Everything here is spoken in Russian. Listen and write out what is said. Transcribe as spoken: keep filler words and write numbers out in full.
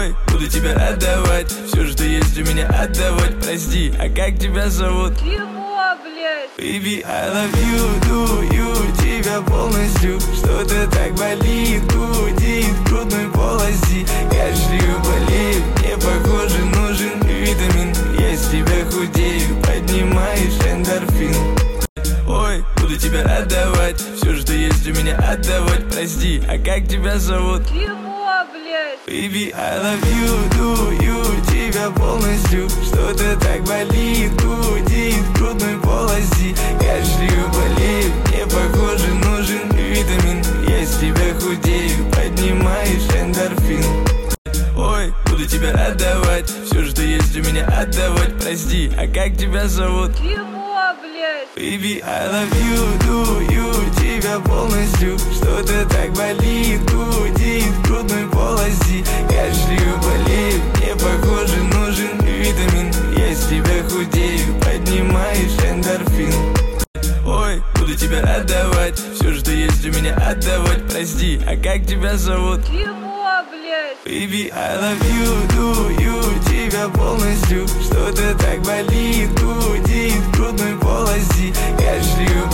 Ой, буду тебе отдавать все, что есть у меня, отдавать, прости. А как тебя зовут? Чего, блядь? Baby, I love you, do you, тебя полностью. Что-то так болит, гудит в грудной полости. Кашляю, болею, мне похоже нужен витамин. Я с тебя худею, поднимаешь эндорфин. Ой, буду тебя отдавать все, что есть у меня, отдавать, прости. А как тебя зовут? Чего, блядь? Baby, I love you, do you, тебя полностью. Что-то так болит, гудит в грудной полости. Кашляю, болею, мне похоже нужен витамин. Я с тебя худею, поднимаешь эндорфин. Ой, буду тебя отдавать все, что есть у меня, отдавать, прости. А как тебя зовут? Чего, блядь? Baby, I love you, do you, тебя полностью. Что-то так болит, гудит в грудной полости. Кашляю, болею, мне похоже нужен витамин. Я с тебя худею, поднимаешь эндорфин. Ой, буду тебя отдавать все, что есть у меня, отдавать, прости. А как тебя зовут? Чего, блядь? Baby, I love you, do you, тебя полностью. Что-то так болит, гудит в грудной полости. Кашляю,